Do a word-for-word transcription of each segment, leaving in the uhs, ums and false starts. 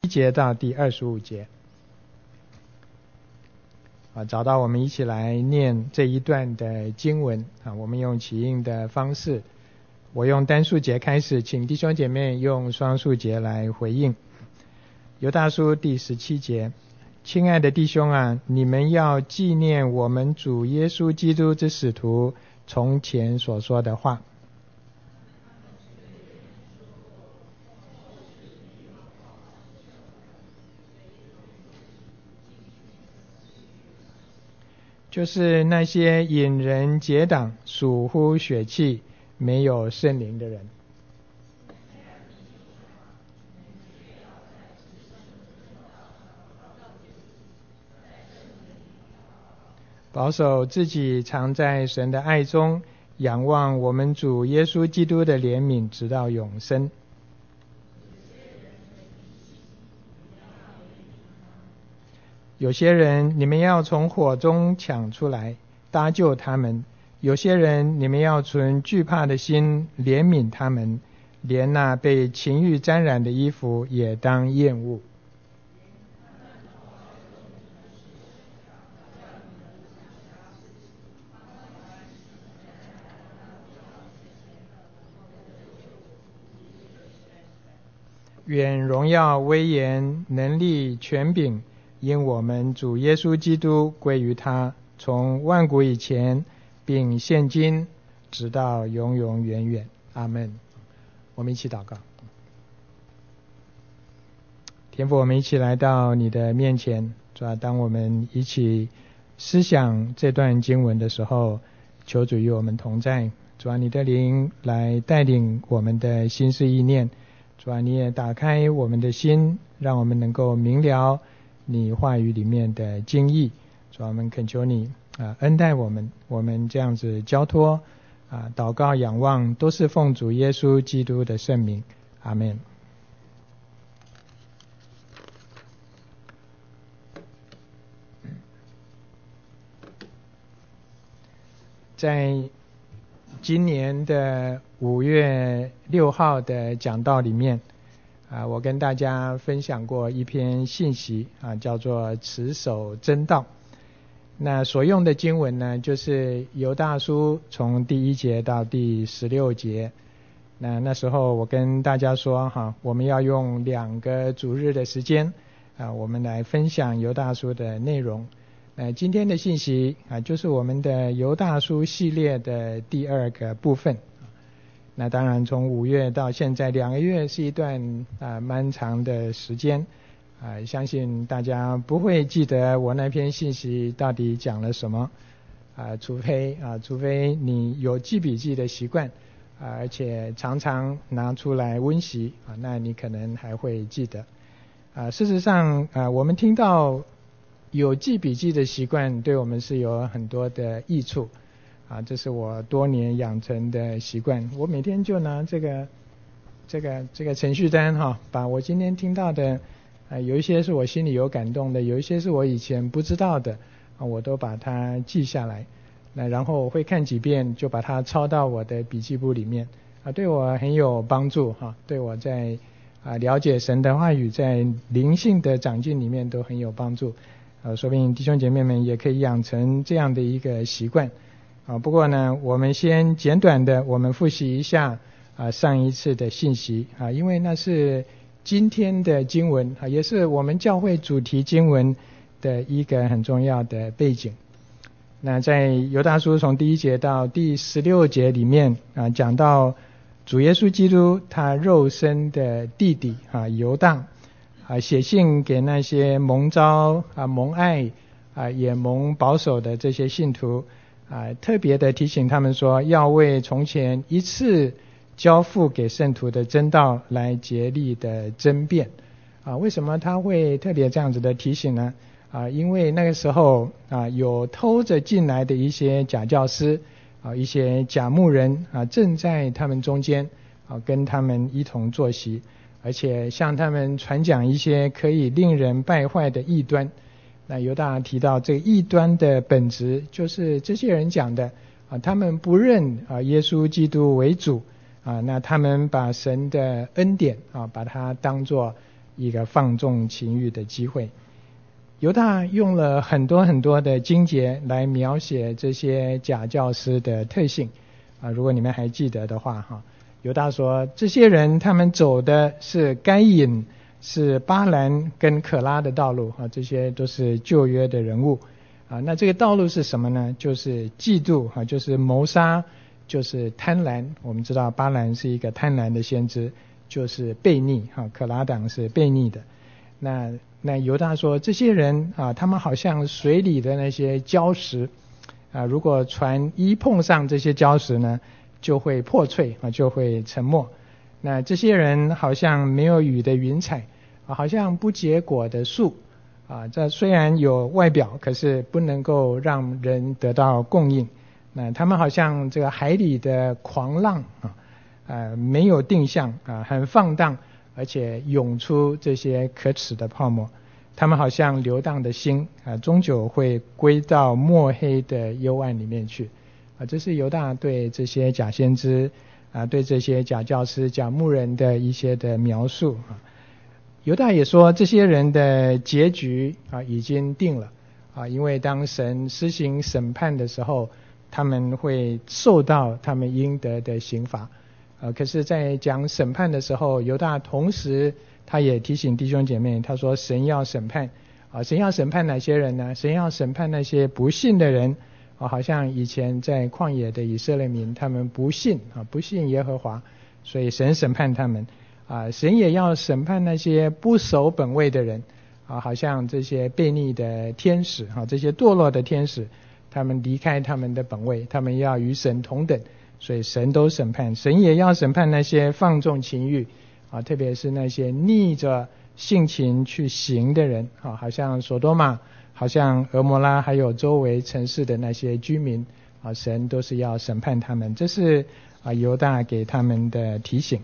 节到第二十五节。啊，找到我们一起来念这一段的经文啊，我们用起印的方式，我用单数节开始，请弟兄姐妹用双数节来回应。犹大书第十七节，亲爱的弟兄啊，你们要纪念我们主耶稣基督之使徒从前所说的话。就是那些引人结党、属乎血气、没有圣灵的人。保守自己常在神的爱中，仰望我们主耶稣基督的怜悯，直到永生。有些人你们要从火中抢出来，搭救他们；有些人你们要存惧怕的心，怜悯他们，连那被情欲沾染的衣服也当厌恶。愿荣耀、威严、能力、权柄因我们主耶稣基督归于他，从万古以前并现今直到永永远远。阿们。我们一起祷告。天父，我们一起来到你的面前，主啊，当我们一起思想这段经文的时候，求主与我们同在。主啊，你的灵来带领我们的心思意念，主啊，你也打开我们的心，让我们能够明了你话语里面的经义。主啊，我们恳求你啊恩待我们，我们这样子交托啊祷告仰望，都是奉主耶稣基督的圣名。阿们。在今年的五月六号的讲道里面啊，我跟大家分享过一篇信息啊，叫做持守真道。那所用的经文呢，就是犹大书从第一节到第十六节。那那时候我跟大家说哈，我们要用两个主日的时间啊，我们来分享犹大书的内容。呃，今天的信息啊，就是我们的犹大书系列的第二个部分。那当然，从五月到现在两个月是一段啊蛮长的时间啊，相信大家不会记得我那篇信息到底讲了什么啊，除非啊，除非你有记笔记的习惯啊，而且常常拿出来温习啊，那你可能还会记得啊。事实上啊，我们听到有记笔记的习惯对我们是有很多的益处啊，这是我多年养成的习惯。我每天就拿这个这个这个程序单哈，把我今天听到的啊，有一些是我心里有感动的，有一些是我以前不知道的啊，我都把它记下来。那然后我会看几遍，就把它抄到我的笔记簿里面啊，对我很有帮助哈，对我在啊了解神的话语，在灵性的长进里面都很有帮助。呃，说不定弟兄姐妹们也可以养成这样的一个习惯啊。不过呢，我们先简短的我们复习一下啊上一次的信息啊，因为那是今天的经文啊，也是我们教会主题经文的一个很重要的背景。那在犹大书从第一节到第十六节里面啊，讲到主耶稣基督他肉身的弟弟啊犹大啊，写信给那些蒙召啊、蒙爱啊、也蒙保守的这些信徒啊，特别的提醒他们说，要为从前一次交付给圣徒的真道来竭力的争辩啊。为什么他会特别这样子的提醒呢？啊，因为那个时候啊，有偷着进来的一些假教师啊，一些假牧人啊，正在他们中间啊，跟他们一同坐席。而且向他们传讲一些可以令人败坏的异端。那犹大提到这个异端的本质，就是这些人讲的啊，他们不认啊耶稣基督为主啊，那他们把神的恩典啊，把它当作一个放纵情欲的机会。犹大用了很多很多的经节来描写这些假教师的特性啊，如果你们还记得的话哈，犹大说这些人他们走的是该隐、是巴兰跟可拉的道路啊，这些都是旧约的人物啊。那这个道路是什么呢？就是嫉妒啊，就是谋杀，就是贪婪。我们知道巴兰是一个贪婪的先知，就是悖逆哈，可拉党是悖逆的。那那犹大说这些人啊，他们好像水里的那些礁石啊，如果船一碰上这些礁石呢，就会破碎啊，就会沉没。那这些人好像没有雨的云彩啊，好像不结果的树啊，这虽然有外表，可是不能够让人得到供应。那他们好像这个海里的狂浪啊，呃，没有定向啊，很放荡，而且涌出这些可耻的泡沫。他们好像流荡的心啊，终究会归到墨黑的幽暗里面去啊。这是犹大对这些假先知啊，对这些假教师、假牧人的一些的描述啊。犹大也说这些人的结局啊已经定了啊，因为当神施行审判的时候，他们会受到他们应得的刑罚。呃，可是在讲审判的时候，犹大同时他也提醒弟兄姐妹，他说神要审判啊，神要审判哪些人呢？神要审判那些不信的人啊，好像以前在旷野的以色列民，他们不信啊，不信耶和华，所以神审判他们啊。神也要审判那些不守本位的人啊，好像这些悖逆的天使啊，这些堕落的天使，他们离开他们的本位，他们要与神同等，所以神都审判。神也要审判那些放纵情欲啊，特别是那些逆着性情去行的人啊，好像索多玛，好像俄摩拉，还有周围城市的那些居民啊，神都是要审判他们。这是啊犹大给他们的提醒。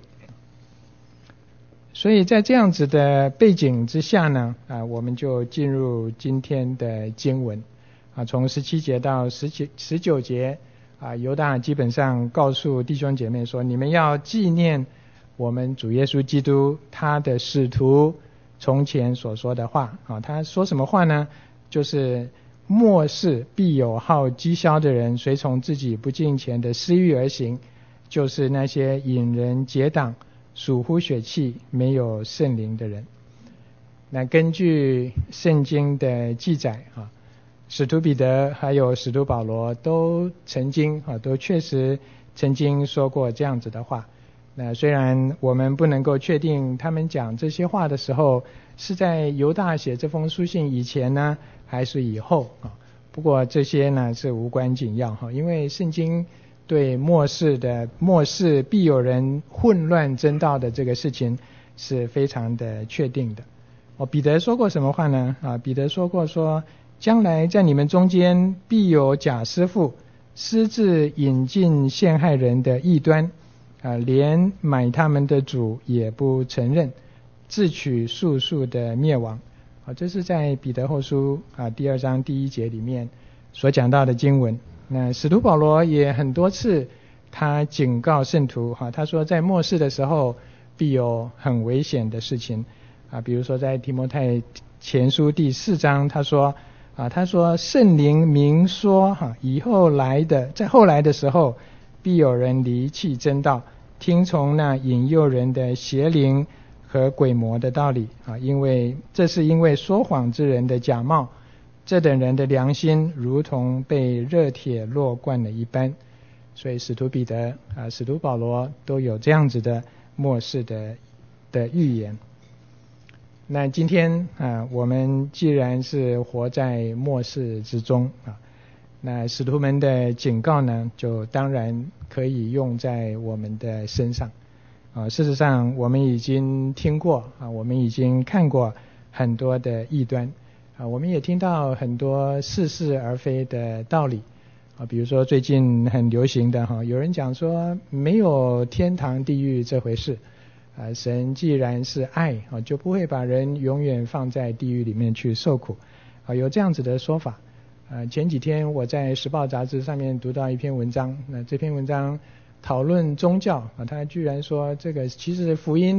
所以在这样子的背景之下呢，啊，我们就进入今天的经文啊，从十七节到十九十九节啊，犹大基本上告诉弟兄姐妹说，你们要纪念我们主耶稣基督他的使徒从前所说的话啊。他说什么话呢？就是末世必有好讥笑的人，随从自己不敬虔的私欲而行，就是那些引人结党、属乎血气、没有圣灵的人。那根据圣经的记载啊，使徒彼得还有使徒保罗都曾经啊，都确实曾经说过这样子的话。那虽然我们不能够确定他们讲这些话的时候是在犹大写这封书信以前呢，还是以后啊？不过这些呢是无关紧要哈，因为圣经对末世的末世必有人混乱真道的这个事情是非常的确定的。哦，彼得说过什么话呢？啊，彼得说过说，将来在你们中间必有假师傅，私自引进陷害人的异端。啊，连买他们的主也不承认，自取速速的灭亡。啊，这是在彼得后书啊第二章第一节里面所讲到的经文。那使徒保罗也很多次他警告圣徒哈，他说在末世的时候必有很危险的事情啊，比如说在提摩太前书第四章他说啊，他说圣灵明说哈，以后来的在后来的时候必有人离弃真道，听从那引诱人的邪灵和鬼魔的道理啊，因为这是因为说谎之人的假冒，这等人的良心如同被热铁烙惯了一般。所以使徒彼得啊，使徒保罗都有这样子的末世的的预言。那今天啊，我们既然是活在末世之中啊，那使徒们的警告呢，就当然可以用在我们的身上啊。事实上，我们已经听过啊，我们已经看过很多的异端啊，我们也听到很多似是而非的道理啊。比如说最近很流行的哈，有人讲说没有天堂地狱这回事啊，神既然是爱啊，就不会把人永远放在地狱里面去受苦啊，有这样子的说法。呃，前几天我在时报杂志上面读到一篇文章，那这篇文章讨论宗教啊，他居然说这个其实福音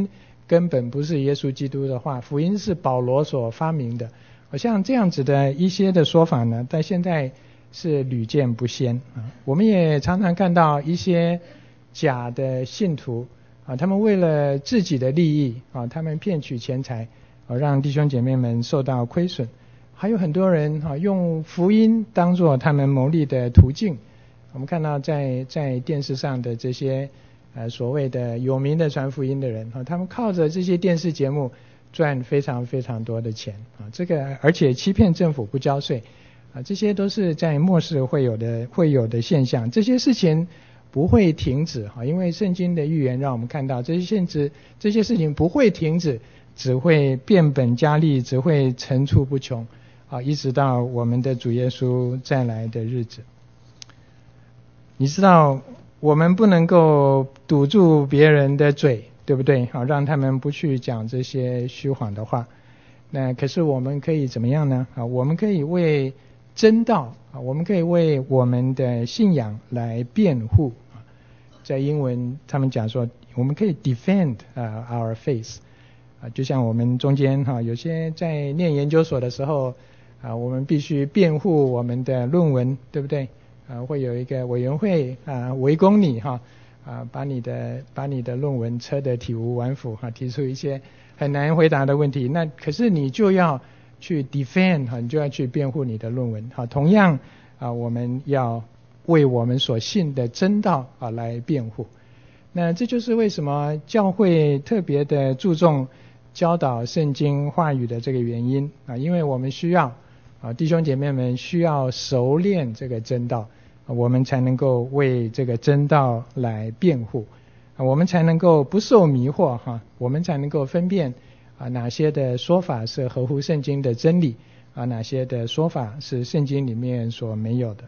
根本不是耶稣基督的话，福音是保罗所发明的。像这样子的一些的说法呢，在现在是屡见不鲜啊。我们也常常看到一些假的信徒啊，他们为了自己的利益啊，他们骗取钱财啊，让弟兄姐妹们受到亏损。还有很多人啊，用福音当作他们牟利的途径。我们看到在在电视上的这些呃所谓的有名的传福音的人啊，他们靠着这些电视节目赚非常非常多的钱啊，这个而且欺骗政府不交税啊，这些都是在末世会有的会有的现象。这些事情不会停止啊，因为圣经的预言让我们看到这些限制这些事情不会停止，只会变本加厉，只会层出不穷啊，一直到我们的主耶稣再来的日子。你知道我们不能够堵住别人的嘴，对不对？好，让他们不去讲这些虚谎的话。那可是我们可以怎么样呢？啊，我们可以为真道啊，我们可以为我们的信仰来辩护。在英文他们讲说，我们可以 defend、uh, our faith。啊，就像我们中间哈、啊，有些在念研究所的时候啊，我们必须辩护我们的论文，对不对？啊，会有一个委员会啊围攻你哈啊，把你的把你的论文测得体无完肤哈、啊，提出一些很难回答的问题。那可是你就要去 defend 哈、啊，你就要去辩护你的论文哈、啊。同样啊，我们要为我们所信的真道啊来辩护。那这就是为什么教会特别的注重教导圣经话语的这个原因啊，因为我们需要啊弟兄姐妹们需要熟练这个真道。我们才能够为这个真道来辩护，我们才能够不受迷惑哈，我们才能够分辨啊哪些的说法是合乎圣经的真理啊，哪些的说法是圣经里面所没有的。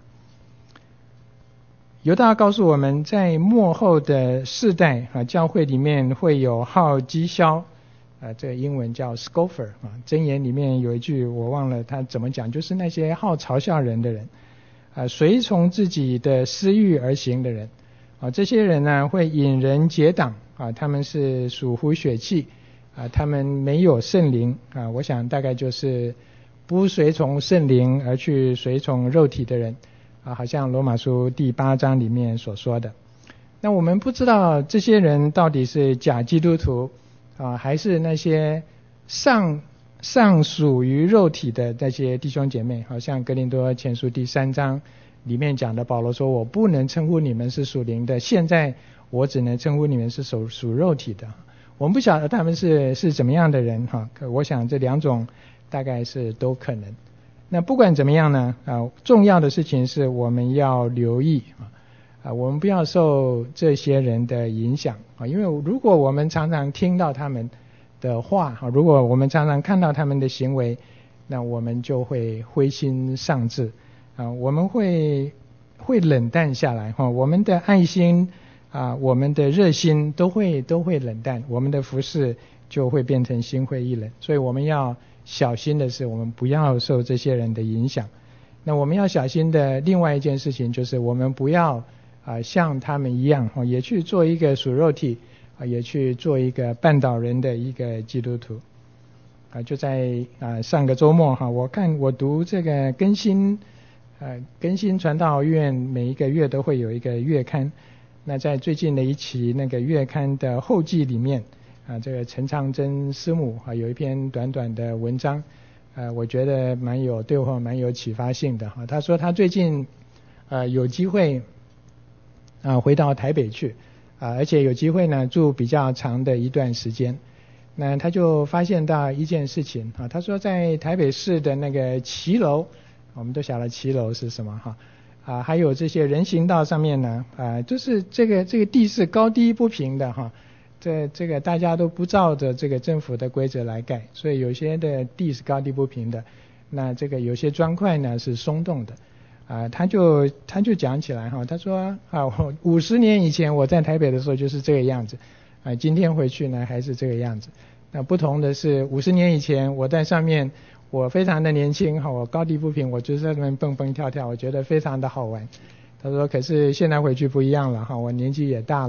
犹大告诉我们，在末后的世代啊，教会里面会有好讥诮啊，这个英文叫 scoffer 啊，箴言里面有一句我忘了他怎么讲，就是那些好嘲笑人的人。啊，随从自己的私欲而行的人，啊，这些人呢会引人结党，啊，他们是属乎血气，啊，他们没有圣灵，啊，我想大概就是不随从圣灵而去随从肉体的人，啊，好像罗马书第八章里面所说的。那我们不知道这些人到底是假基督徒，啊，还是那些上。尚属于肉体的那些弟兄姐妹，好像哥林多前书第三章里面讲的，保罗说我不能称呼你们是属灵的，现在我只能称呼你们是属属肉体的。我们不晓得他们是是怎么样的人哈，我想这两种大概是都可能。那不管怎么样呢啊，重要的事情是我们要留意啊啊，我们不要受这些人的影响啊，因为如果我们常常听到他们的话，如果我们常常看到他们的行为，那我们就会灰心丧志啊，我们会会冷淡下来哈，我们的爱心啊，我们的热心都会都会冷淡，我们的服事就会变成心灰意冷。所以我们要小心的是，我们不要受这些人的影响。那我们要小心的另外一件事情就是，我们不要啊像他们一样哈，也去做一个属肉体。啊，也去做一个绊倒人的一个基督徒啊！就在啊上个周末哈，我看我读这个更新呃更新传道院每一个月都会有一个月刊，那在最近的一期那个月刊的后记里面啊，这个陈长珍师母啊有一篇短短的文章，呃，我觉得蛮有对我蛮有启发性的哈。他说他最近呃有机会啊回到台北去。啊，而且有机会呢住比较长的一段时间，那他就发现到一件事情啊，他说在台北市的那个骑楼，我们都晓得骑楼是什么哈啊，还有这些人行道上面呢啊，就是这个这个地是高低不平的哈，这这个大家都不照着这个政府的规则来盖，所以有些的地是高低不平的，那这个有些砖块呢是松动的。啊，他就他就讲起来哈，他说啊，我五十年以前我在台北的时候就是这个样子，啊，今天回去呢还是这个样子。那不同的是，五十年以前我在上面，我非常的年轻哈，我高低不平，我就在那边蹦蹦跳跳，我觉得非常的好玩。他说，可是现在回去不一样了哈，我年纪也大了，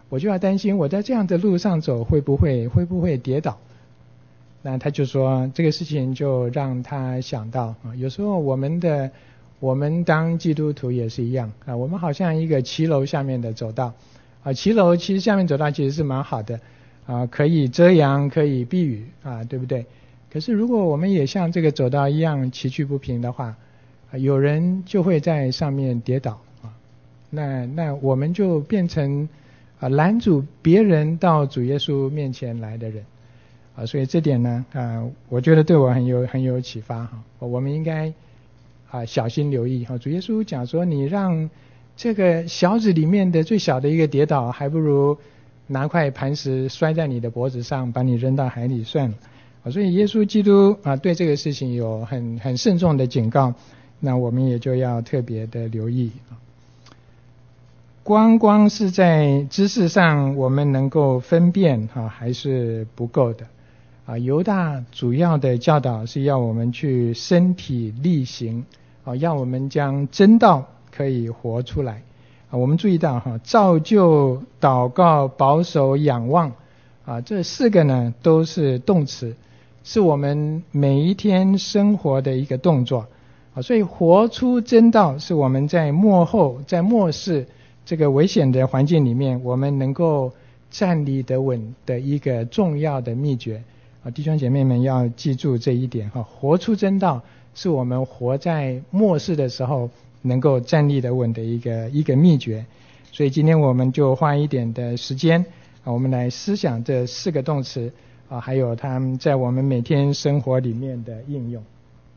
我就要担心我在这样的路上走会不会会不会跌倒。那他就说这个事情就让他想到啊，有时候我们的我们当基督徒也是一样啊，我们好像一个骑楼下面的走道啊，骑楼其实下面走道其实是蛮好的啊，可以遮阳可以避雨啊，对不对？可是如果我们也像这个走道一样崎岖不平的话，啊，有人就会在上面跌倒啊，那那我们就变成啊拦阻别人到主耶稣面前来的人。啊，所以这点呢，啊，我觉得对我很有很有启发哈。我们应该啊小心留意哈。主耶稣讲说，你让这个小子里面的最小的一个跌倒，还不如拿块磐石摔在你的脖子上，把你扔到海里算了。啊，所以耶稣基督啊对这个事情有很很慎重的警告，那我们也就要特别的留意啊。光光是在知识上我们能够分辨哈，还是不够的。啊，犹大主要的教导是要我们去身体力行，啊，要我们将真道可以活出来。啊，我们注意到哈，造就、祷告、保守、仰望，啊，这四个呢都是动词，是我们每一天生活的一个动作。啊，所以活出真道是我们在末后、在末世这个危险的环境里面，我们能够站立得稳的一个重要的秘诀。啊，弟兄姐妹们要记住这一点哈，活出真道是我们活在末世的时候能够站立得稳的一个一个秘诀。所以今天我们就花一点的时间啊，我们来思想这四个动词啊，还有它们在我们每天生活里面的应用。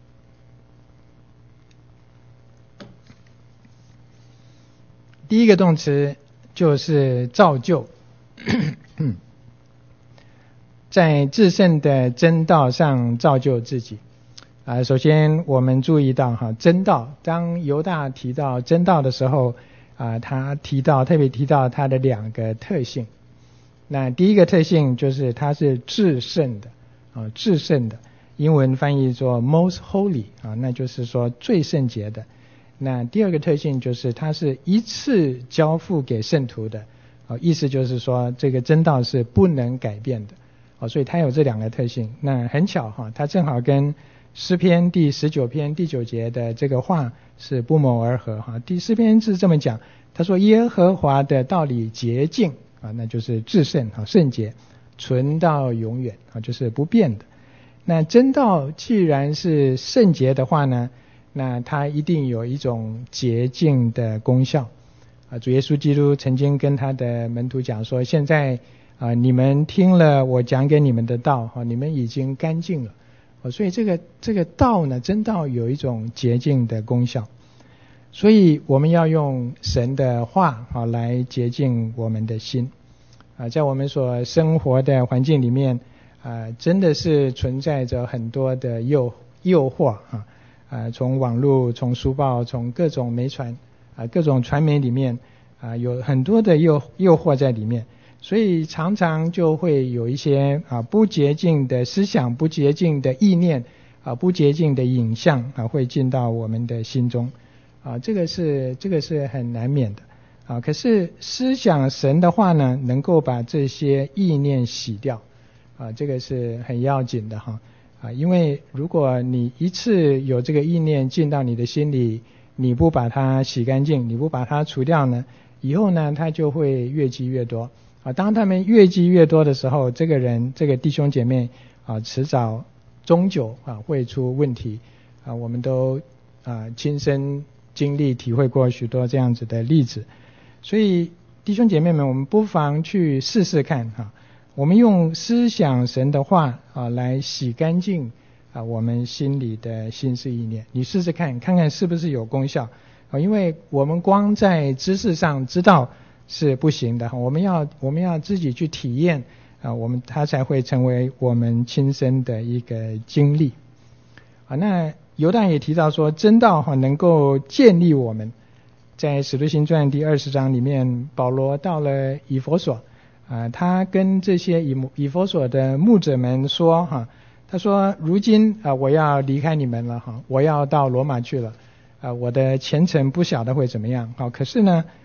第一个动词就是造就。在至圣的真道上造就自己啊。首先我们注意到哈，真道，当犹大提到真道的时候啊，他提到特别提到它的两个特性。那第一个特性就是它是至圣的啊，至圣的，英文翻译作 most holy 啊，那就是说最圣洁的。那第二个特性就是它是一次交付给圣徒的啊，意思就是说这个真道是不能改变的。哦，所以它有这两个特性。那很巧哈，它正好跟诗篇第十九篇第九节的这个话是不谋而合哈。第诗篇是这么讲，他说耶和华的道理洁净啊，那就是至圣啊，圣洁，存到永远啊，就是不变的。那真道既然是圣洁的话呢，那它一定有一种洁净的功效啊。主耶稣基督曾经跟他的门徒讲说，现在啊，你们听了我讲给你们的道，哈，你们已经干净了，哦，所以这个这个道呢，真道有一种洁净的功效，所以我们要用神的话，啊，来洁净我们的心，啊，在我们所生活的环境里面，啊，真的是存在着很多的诱诱惑，啊，啊，从网络、从书报、从各种媒传，啊，各种传媒里面，啊，有很多的诱诱惑在里面。所以常常就会有一些啊不洁净的思想、不洁净的意念啊、不洁净的影像啊会进到我们的心中啊，这个是这个是很难免的啊。可是思想神的话呢，能够把这些意念洗掉啊，这个是很要紧的哈啊，因为如果你一次有这个意念进到你的心里，你不把它洗干净，你不把它除掉呢，以后呢它就会越积越多。啊，当他们越积越多的时候，这个人这个弟兄姐妹啊，迟早终究啊会出问题啊，我们都啊亲身经历体会过许多这样子的例子，所以弟兄姐妹们，我们不妨去试试看哈，我们用思想神的话啊来洗干净啊我们心里的心思意念，你试试看，看看是不是有功效啊，因为我们光在知识上知道是不行的，我们要我们要自己去体验啊，我们它才会成为我们亲身的一个经历啊。那犹大也提到说，真道哈能够建立我们，在使徒行传第二十章里面，保罗到了以弗所啊，他跟这些以以弗所的牧者们说哈，他说如今啊我要离开你们了哈，我要到罗马去了啊，我的前程不晓得会怎么样，好，可是呢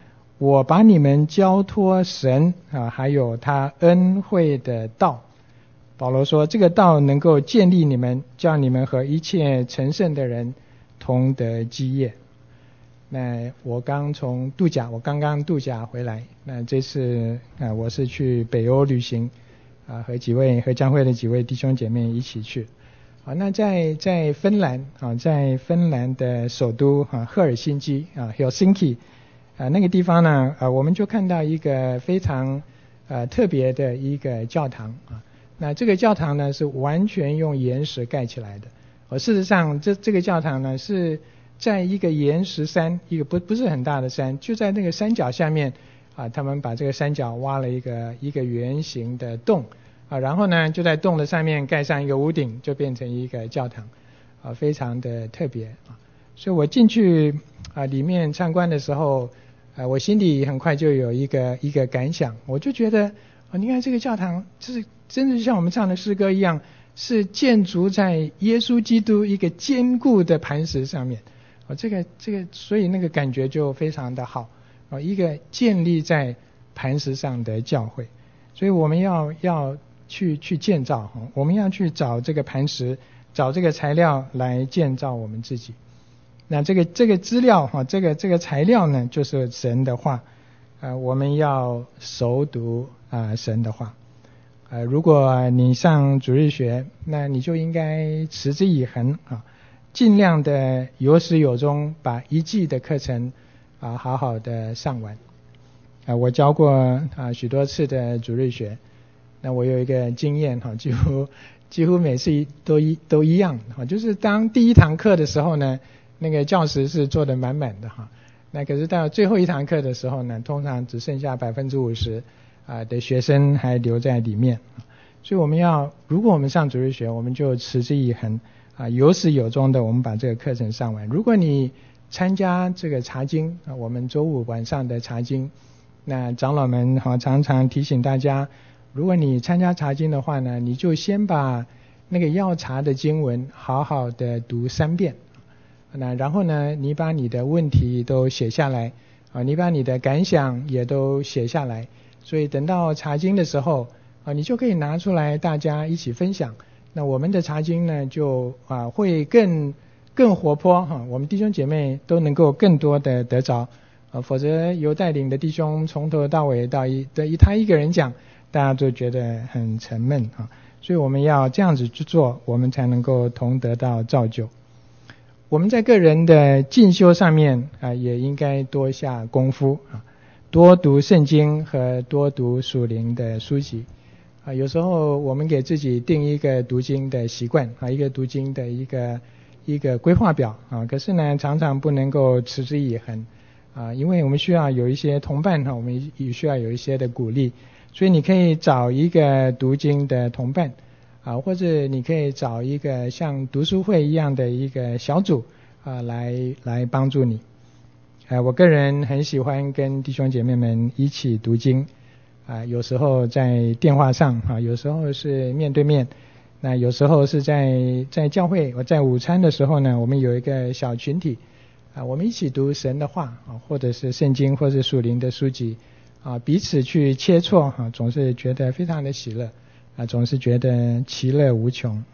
我把你们交托神啊，还有他恩惠的道。保罗说，这个道能够建立你们，叫你们和一切成圣的人同得基业。那我刚从度假，我刚刚度假回来。那这次啊，我是去北欧旅行啊，和几位和教会的几位弟兄姐妹一起去。啊，那在在芬兰啊，在芬兰的首都啊赫尔辛基啊 Helsinki 啊那个地方呢，啊我们就看到一个非常呃特别的一个教堂啊。那这个教堂呢是完全用岩石盖起来的。而事实上，这这个教堂呢是在一个岩石山，一个不不是很大的山，就在那个山脚下面啊，他们把这个山脚挖了一个一个圆形的洞啊，然后呢就在洞的上面盖上一个屋顶，就变成一个教堂啊，非常的特别啊。所以我进去啊里面参观的时候，啊我心里很快就有一个一个感想，我就觉得啊，你看这个教堂，就是真的像我们唱的诗歌一样，是建筑在耶稣基督一个坚固的磐石上面。哦，这个这个，所以那个感觉就非常的好。哦，一个建立在磐石上的教会，所以我们要要去去建造，我们要去找这个磐石，找这个材料来建造我们自己。那这个这个资料哈，这个这个材料呢，就是神的话。呃，我们要熟读啊、呃、神的话。呃，如果你上主日学，那你就应该持之以恒啊。尽量的有始有终，把一季的课程啊好好的上完。啊，我教过啊许多次的主日学，那我有一个经验哈，几乎几乎每次都一都一样哈，就是当第一堂课的时候呢，那个教室是坐得满满的哈，那可是到最后一堂课的时候呢，通常只剩下百分之五十啊的学生还留在里面。所以我们要，如果我们上主日学，我们就持之以恒。啊，有始有终的，我们把这个课程上完。如果你参加这个查经啊，我们周五晚上的查经，那长老们哈常常提醒大家，如果你参加查经的话呢，你就先把那个要查的经文好好的读三遍，那然后呢，你把你的问题都写下来啊，你把你的感想也都写下来，所以等到查经的时候啊，你就可以拿出来大家一起分享。那我们的查经呢，就啊会更更活泼哈，我们弟兄姐妹都能够更多的得着啊，否则由带领的弟兄从头到尾到一的一他一个人讲，大家都觉得很沉闷啊，所以我们要这样子去做，我们才能够同得到造就。我们在个人的进修上面啊，也应该多下功夫啊，多读圣经和多读属灵的书籍。啊，有时候我们给自己定一个读经的习惯啊，一个读经的一个一个规划表啊，可是呢，常常不能够持之以恒啊，因为我们需要有一些同伴哈，我们也需要有一些的鼓励，所以你可以找一个读经的同伴啊，或者你可以找一个像读书会一样的一个小组啊，来来帮助你。啊，我个人很喜欢跟弟兄姐妹们一起读经。啊，有时候在电话上啊，有时候是面对面，那有时候是在在教会，我在午餐的时候呢，我们有一个小群体啊，我们一起读神的话啊，或者是圣经或者属灵的书籍啊，彼此去切磋哈，总是觉得非常的喜乐啊，总是觉得其乐无穷。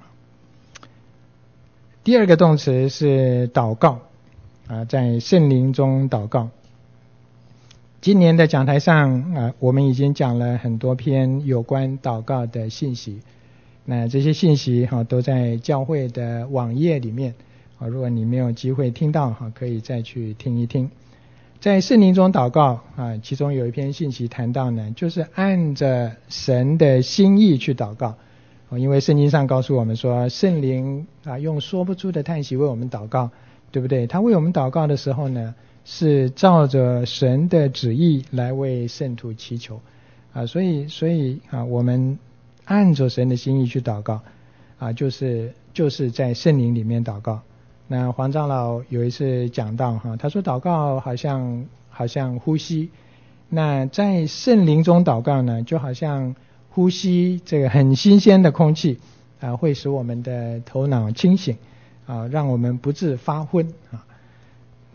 第二个动词是祷告啊，在圣灵中祷告。今年的讲台上啊，我们已经讲了很多篇有关祷告的信息。那这些信息哈、啊、都在教会的网页里面啊，如果你没有机会听到哈、啊，可以再去听一听。在圣灵中祷告啊，其中有一篇信息谈到呢，就是按着神的心意去祷告。啊、因为圣经上告诉我们说，圣灵啊用说不出的叹息为我们祷告，对不对？他为我们祷告的时候呢，是照着神的旨意来为圣徒祈求啊，所以所以啊，我们按着神的心意去祷告啊，就是就是在圣灵里面祷告。那黄长老有一次讲到哈，他说祷告好像好像呼吸，那在圣灵中祷告呢，就好像呼吸这个很新鲜的空气啊，会使我们的头脑清醒啊，让我们不致发昏啊。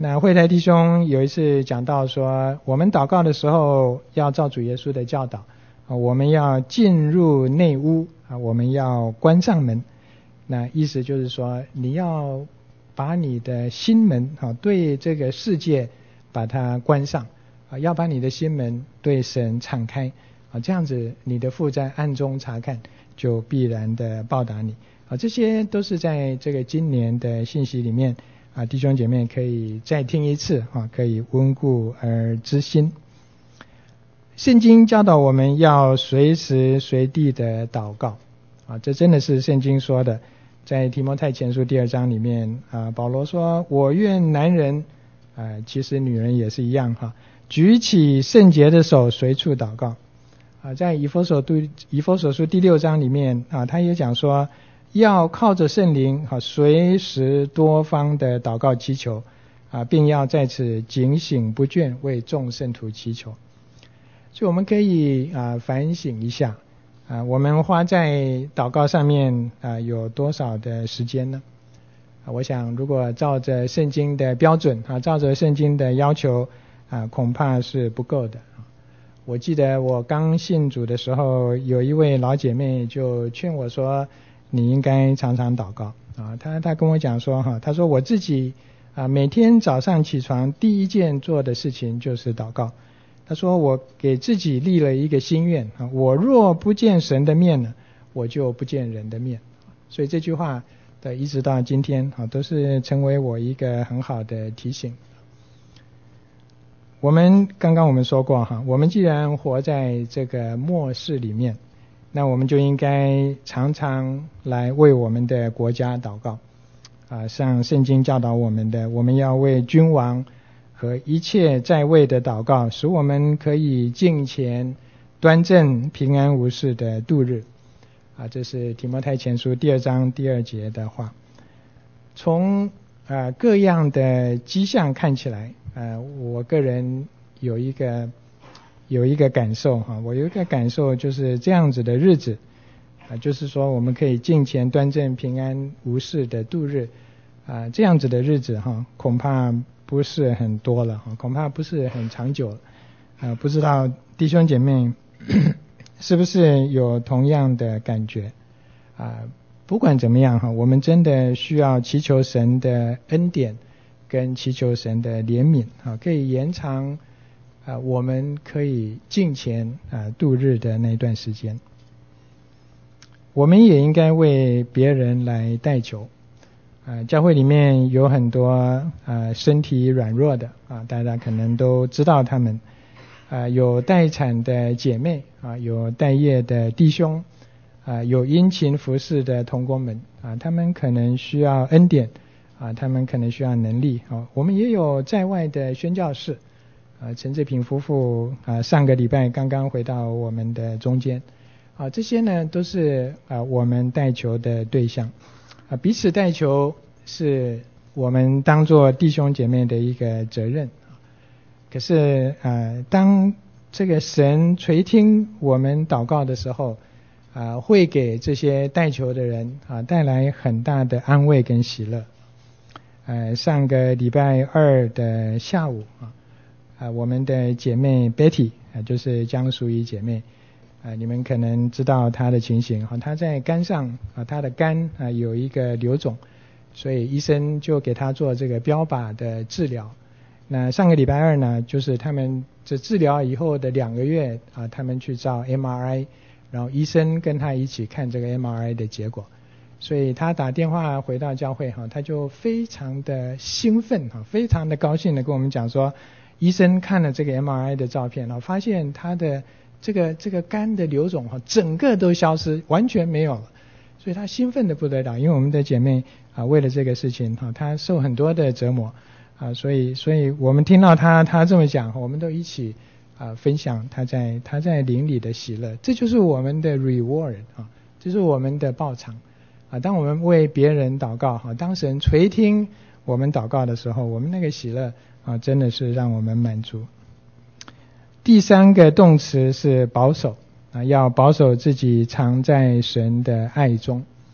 那惠台弟兄有一次讲到说，我们祷告的时候要照主耶稣的教导，我们要进入内屋，我们要关上门。那意思就是说，你要把你的心门对这个世界把它关上，要把你的心门对神敞开，这样子你的父在暗中察看，就必然的报答你。这些都是在这个今年的信息里面，弟兄姐妹可以再听一次，可以温故而知新。圣经教导我们要随时随地的祷告，这真的是圣经说的。在提摩太前书第二章里面，啊，保罗说，我愿男人，啊，其实女人也是一样哈，举起圣洁的手随处祷告。啊，在以弗所读以弗所书第六章里面，啊，他也讲说，要靠着圣灵，啊，随时多方的祷告祈求，啊，并要在此警醒不倦，为众圣徒祈求。所以我们可以啊反省一下。啊，我们花在祷告上面啊有多少的时间呢？啊，我想如果照着圣经的标准啊，照着圣经的要求啊，恐怕是不够的。我记得我刚信主的时候，有一位老姐妹就劝我说，你应该常常祷告啊。她她跟我讲说哈，她说我自己啊每天早上起床第一件做的事情就是祷告。他说我给自己立了一个心愿，我若不见神的面呢，我就不见人的面。所以这句话的一直到今天都是成为我一个很好的提醒。我们刚刚我们说过哈，我们既然活在这个末世里面，那我们就应该常常来为我们的国家祷告啊，像圣经教导我们的，我们要为君王和一切在位的祷告，使我们可以敬虔端正平安无事的度日啊，这是提摩太前书第二章第二节的话。从啊各样的迹象看起来，呃，我个人有一个有一个感受哈，我有一个感受就是这样子的日子啊，就是说我们可以敬虔端正平安无事的度日啊，这样子的日子哈，恐怕不是很多了，恐怕不是很长久了。呃，不知道弟兄姐妹是不是有同样的感觉啊？不管怎么样哈，我们真的需要祈求神的恩典跟祈求神的怜悯啊，可以延长啊我们可以敬虔啊度日的那段时间。我们也应该为别人来代求。啊，教会里面有很多啊身体软弱的啊，大家可能都知道他们啊，有待产的姐妹啊，有待业的弟兄啊，有殷勤服侍的同工们啊，他们可能需要恩典啊，他们可能需要能力啊。我们也有在外的宣教士啊，陈志平夫妇啊，上个礼拜刚刚回到我们的中间啊，这些呢都是啊我们代求的对象。啊，彼此代求是我们当作弟兄姐妹的一个责任。可是呃，当这个神垂听我们祷告的时候，啊，会给这些代求的人啊带来很大的安慰跟喜乐。呃，上个礼拜二的下午啊，啊，我们的姐妹 Betty 啊，就是江淑仪姐妹。啊，你们可能知道他的情形哈，他在肝上啊，他的肝啊有一个瘤肿，所以医生就给他做这个标靶的治疗。那上个礼拜二呢，就是他们这治疗以后的两个月啊，他们去照 M R I， 然后医生跟他一起看这个 M R I 的结果。所以他打电话回到教会哈，他就非常的兴奋哈，非常的高兴的跟我们讲说，医生看了这个 M R I 的照片，然后发现他的这个这个肝的瘤肿哈，整个都消失，完全没有了，所以他兴奋的不得了。因为我们的姐妹啊，为了这个事情哈，她受很多的折磨啊，所以所以我们听到她她这么讲，我们都一起啊分享她在她在灵里的喜乐，这就是我们的 reward 啊，这是我们的报偿啊。当我们为别人祷告哈，当神垂听我们祷告的时候，我们那个喜乐啊，真的是让我们满足。第三个动词是保守啊，要保守自己藏在神的爱中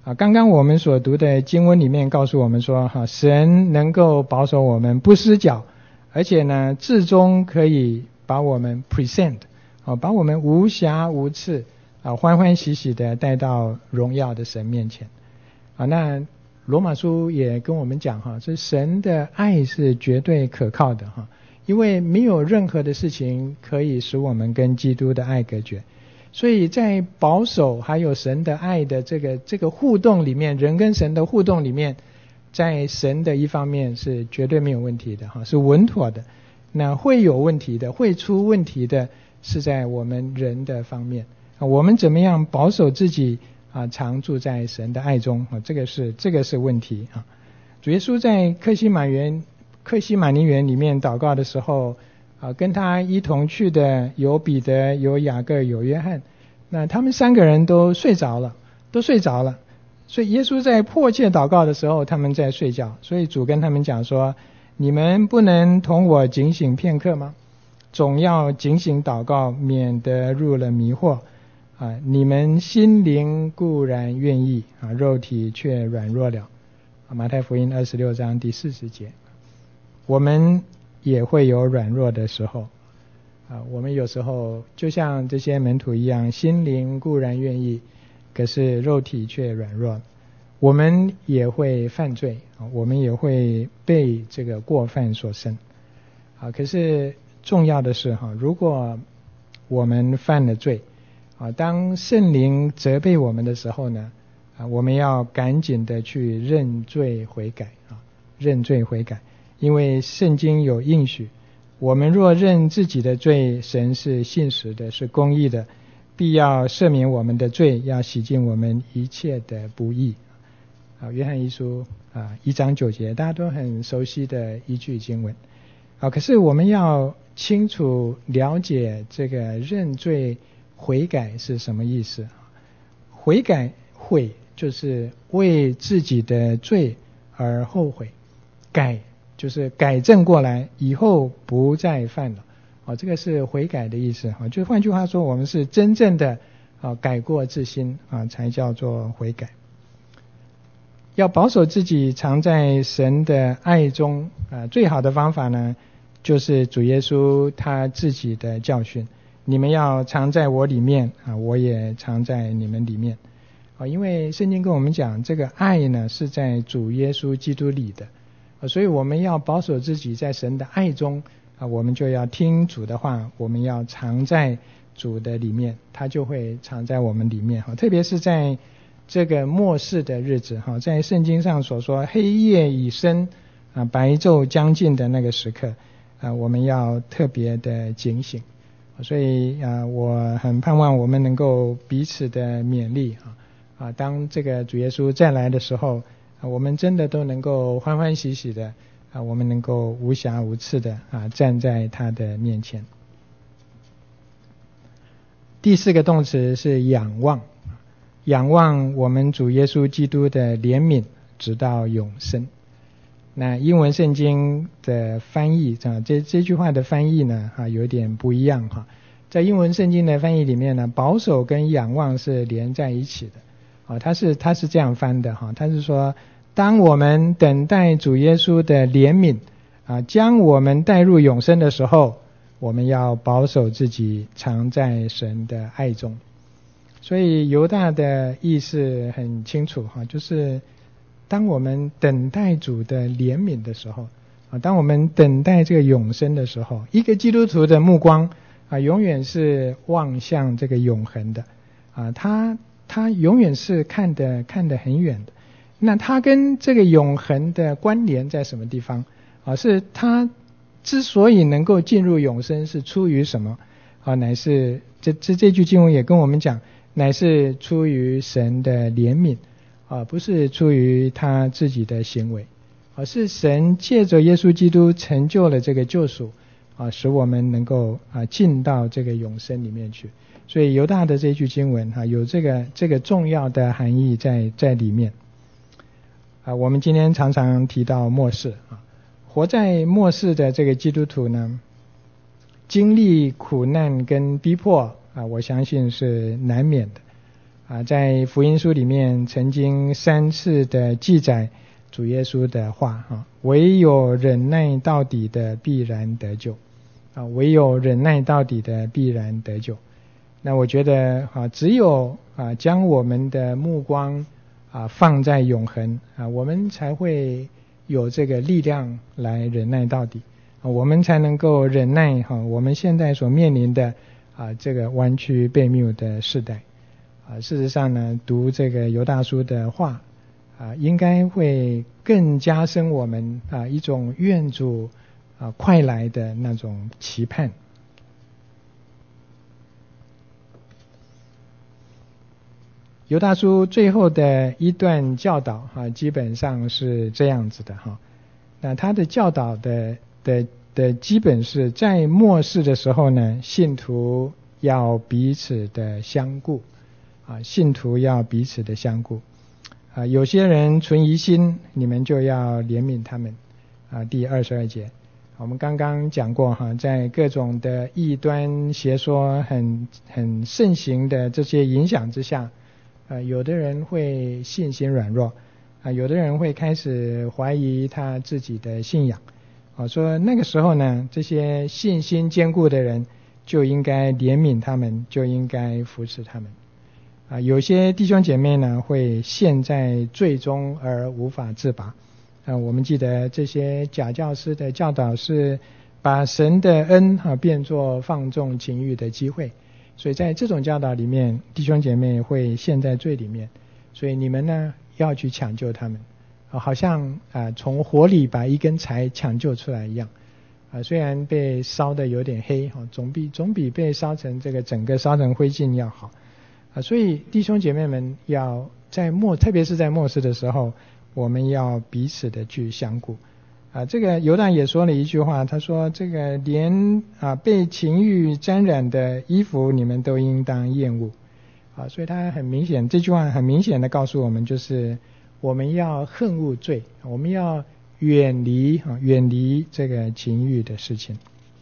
啊，刚刚我们所读的经文里面告诉我们说，哈，神能够保守我们不失脚，而且呢，至终可以把我们 present， 啊，把我们无瑕无疵，啊，欢欢喜喜的带到荣耀的神面前。啊，那罗马书也跟我们讲，哈，这神的爱是绝对可靠的，哈，因为没有任何的事情可以使我们跟基督的爱隔绝。所以在保守还有神的爱的这个这个互动里面，人跟神的互动里面，在神的一方面是绝对没有问题的，哈，是稳妥的。那会有问题的，会出问题的是在我们人的方面。啊，我们怎么样保守自己啊，常住在神的爱中啊？这个是这个是问题啊。主耶稣在客西马园客西马尼园里面祷告的时候。啊，跟他一同去的有彼得、有雅各、有约翰，那他们三个人都睡着了，都睡着了。所以耶稣在迫切祷告的时候，他们在睡觉。所以主跟他们讲说：“你们不能同我警醒片刻吗？总要警醒祷告，免得入了迷惑。啊，你们心灵固然愿意，啊，肉体却软弱了。”啊，马太福音二十六章第四十节。我们也会有软弱的时候啊，我们有时候就像这些门徒一样，心灵固然愿意，可是肉体却软弱。我们也会犯罪啊，我们也会被这个过犯所胜啊。可是重要的是哈，如果我们犯了罪啊，当圣灵责备我们的时候呢，啊，我们要赶紧的去认罪悔改啊，认罪悔改。因为圣经有应许，我们若认自己的罪，神是信实的，是公义的，必要赦免我们的罪，要洗净我们一切的不义。啊，约翰一书啊一章九节，大家都很熟悉的一句经文。啊，可是我们要清楚了解这个认罪悔改是什么意思。悔改悔就是为自己的罪而后悔，改就是改正过来，以后不再犯了。哦，这个是悔改的意思。哦，就换句话说，我们是真正的啊改过自新啊，才叫做悔改。要保守自己常在神的爱中啊，最好的方法呢，就是主耶稣他自己的教训：你们要常在我里面啊，我也常在你们里面。啊，因为圣经跟我们讲，这个爱呢是在主耶稣基督里的。所以我们要保守自己在神的爱中啊，我们就要听主的话，我们要常在主的里面，他就会常在我们里面。特别是在这个末世的日子，在圣经上所说黑夜已深啊，白昼将近的那个时刻啊，我们要特别的警醒。所以啊，我很盼望我们能够彼此的勉励啊啊，当这个主耶稣再来的时候，啊，我们真的都能够欢欢喜喜的啊，我们能够无瑕无疵的啊站在他的面前。第四个动词是仰望，仰望我们主耶稣基督的怜悯直到永生。那英文圣经的翻译啊，这这句话的翻译呢啊有点不一样哈。在英文圣经的翻译里面呢，保守跟仰望是连在一起的。啊，他是他是这样翻的哈，他是说，当我们等待主耶稣的怜悯啊，将我们带入永生的时候，我们要保守自己常在神的爱中。所以犹大的意思很清楚哈，就是当我们等待主的怜悯的时候啊，当我们等待这个永生的时候，一个基督徒的目光啊，永远是望向这个永恒的啊，他。他永远是看得看得很远的。那他跟这个永恒的关联在什么地方啊？是他之所以能够进入永生是出于什么啊？乃是这这这句经文也跟我们讲，乃是出于神的怜悯啊，不是出于他自己的行为，而是神借着耶稣基督成就了这个救赎啊，使我们能够啊进到这个永生里面去。所以犹大的这句经文哈，有这个这个重要的含义在在里面啊。我们今天常常提到末世啊，活在末世的这个基督徒呢，经历苦难跟逼迫啊，我相信是难免的啊，在福音书里面曾经三次的记载主耶稣的话啊，唯有忍耐到底的必然得救啊，唯有忍耐到底的必然得救。那我觉得啊，只有啊将我们的目光啊放在永恒啊，我们才会有这个力量来忍耐到底啊，我们才能够忍耐哈我们现在所面临的啊这个弯曲悖谬的世代啊。事实上呢，读这个犹大书的话啊，应该会更加深我们啊一种愿主啊快来的那种期盼。犹大书最后的一段教导啊，基本上是这样子的哈。那他的教导的的的基本是在末世的时候呢，信徒要彼此的相顾啊，信徒要彼此的相顾啊。有些人存疑心，你们就要怜悯他们啊。第二十二节，我们刚刚讲过哈，在各种的异端邪说很很盛行的这些影响之下。呃，有的人会信心软弱，啊，有的人会开始怀疑他自己的信仰，啊，说那个时候呢，这些信心坚固的人就应该怜悯他们，就应该扶持他们，啊，有些弟兄姐妹呢会陷在罪中而无法自拔，啊，我们记得这些假教师的教导是把神的恩啊变作放纵情欲的机会。所以在这种教导里面，弟兄姐妹会陷在罪里面，所以你们呢要去抢救他们，啊，好像啊从火里把一根柴抢救出来一样，啊，虽然被烧得有点黑，啊，总比总比被烧成这个整个烧成灰烬要好，啊，所以弟兄姐妹们要在末，特别是在末世的时候，我们要彼此的去相顾。啊，这个犹大也说了一句话，他说这个连啊被情欲沾染的衣服你们都应当厌恶，啊，所以他很明显，这句话很明显的告诉我们，就是我们要恨恶罪，我们要远离啊远离这个情欲的事情，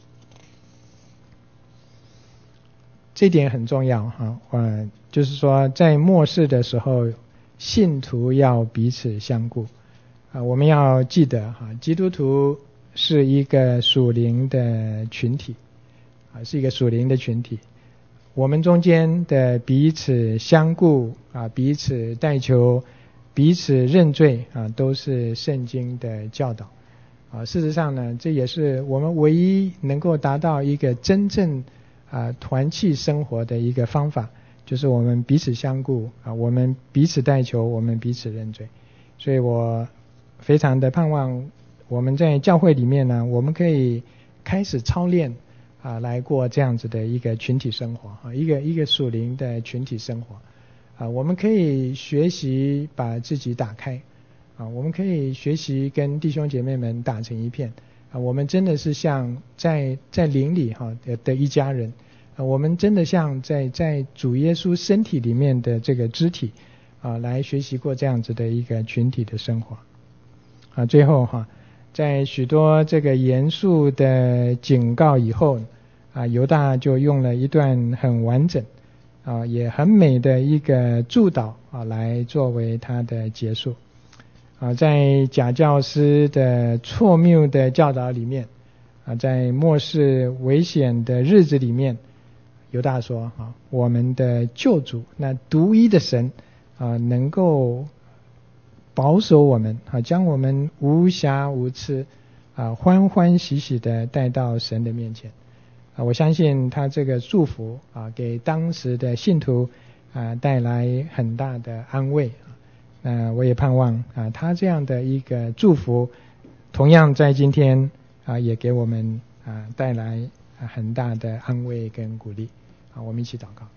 这点很重要哈，呃，就是说在末世的时候，信徒要彼此相顾。啊，我们要记得哈，基督徒是一个属灵的群体，啊，是一个属灵的群体。我们中间的彼此相顾啊，彼此代求，彼此认罪啊，都是圣经的教导。啊，事实上呢，这也是我们唯一能够达到一个真正啊团契生活的一个方法，就是我们彼此相顾啊，我们彼此代求，我们彼此认罪。所以我非常的盼望我们在教会里面呢，我们可以开始操练啊，来过这样子的一个群体生活啊，一个一个属灵的群体生活啊，我们可以学习把自己打开啊，我们可以学习跟弟兄姐妹们打成一片啊，我们真的是像在在灵里哈的的一家人啊，我们真的像在在主耶稣身体里面的这个肢体啊，来学习过这样子的一个群体的生活。啊，最后哈，在许多这个严肃的警告以后，啊，犹大就用了一段很完整，啊，也很美的一个祝祷啊，来作为他的结束。啊，在假教师的错谬的教导里面，啊，在末世危险的日子里面，犹大说啊，我们的救主那独一的神啊，能够保守我们啊，将我们无瑕无疵啊，欢欢喜喜的带到神的面前啊！我相信他这个祝福啊，给当时的信徒啊带来很大的安慰啊。那我也盼望啊，他这样的一个祝福，同样在今天啊，也给我们啊带来啊很大的安慰跟鼓励啊！我们一起祷告。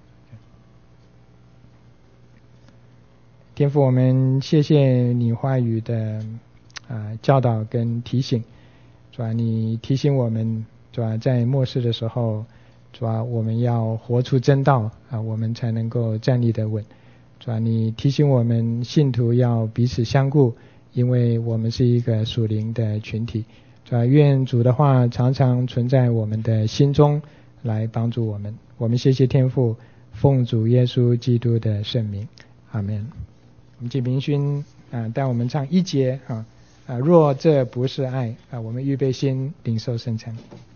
天父，我们谢谢你话语的啊教导跟提醒，主啊，你提醒我们，主啊，在末世的时候，主啊，我们要活出真道啊，我们才能够站立得稳。主啊，你提醒我们信徒要彼此相顾，因为我们是一个属灵的群体。主啊，愿主的话常常存在我们的心中，来帮助我们。我们谢谢天父。 奉主耶稣基督的圣名，阿们。我们敬明勋啊，带我们唱一节啊啊，若这不是爱啊，我们预备心领受圣餐。